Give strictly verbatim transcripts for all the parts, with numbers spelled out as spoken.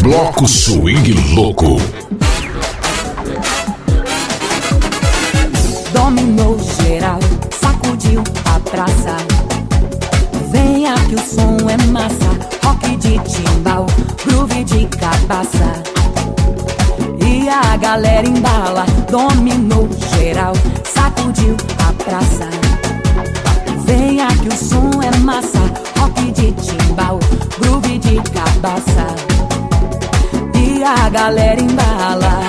Bloco Swing Louco. Dominou geral, sacudiu a praça. Venha que o som é massa, rock de timbal, groove de cabaça. E a galera embala, dominou geral, sacudiu a praça. Venha que o som é massa, rock de timbal, groove de cabaça. E a galera embala.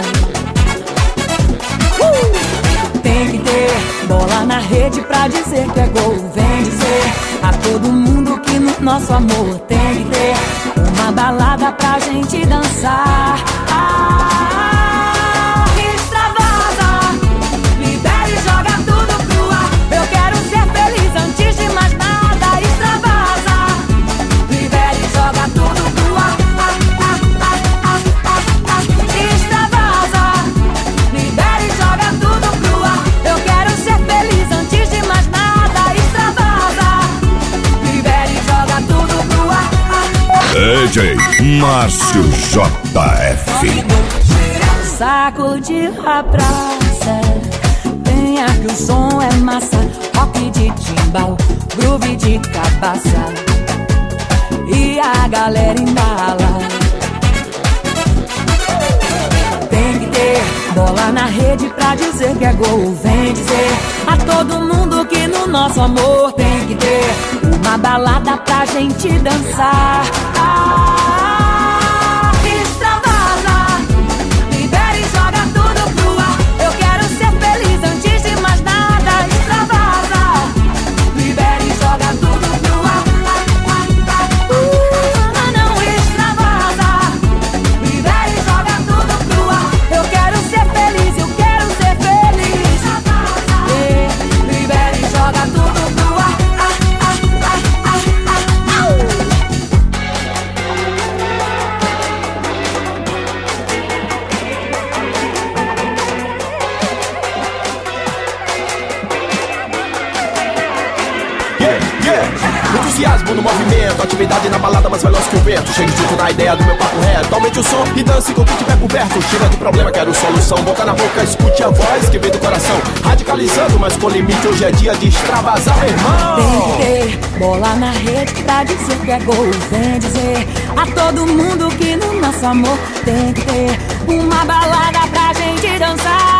uh! Tem que ter bola na rede pra dizer que é gol. Vem dizer a todo mundo que no nosso amor tem que ter uma balada pra gente dançar. Ah, extravasa, libera e joga tudo pro ar. Eu quero ser feliz antes de mais nada. Extravasa, libera e joga tudo pro ar. Ah, ah, ah, ah, ah, ah. Extravasa, libera e joga tudo pro ar. Eu quero ser feliz antes de mais nada. Extravasa, libera e joga tudo pro ar. D J Márcio J F. Sacudiu a praça. Venha que o som é massa, rock de timbal, groove de cabaça. E a galera embala. Tem que ter bola na rede pra dizer que é gol. Vem dizer a todo mundo que no nosso amor tem que ter uma balada pra gente dançar. Ah, extravasa, libera e joga tudo pro ar. Eu quero ser feliz antes de mais nada. Extravasa, libera e joga tudo pro ar. Uh, não, não, extravasa, libera e joga tudo pro ar. Eu quero ser feliz, eu quero ser feliz. Yeah, libera e joga tudo pro ar. Ah, ah, ah, ah, ah, ah. Yeah, yeah. Entusiasmo no movimento, atividade na balada mais veloz que o vento. Chegue junto na ideia do meu papo reto. Aumente o som e dance com o que tiver por perto. Tira do problema, quero solução. Boca na boca, escute a voz que vem do coração. Radicalizando, mas com limite. Hoje é dia de extravasar, meu irmão. Tem que ter bola na rede pra dizer que é gol. Vem dizer a todo mundo que no nosso amor tem que ter uma balada pra gente dançar.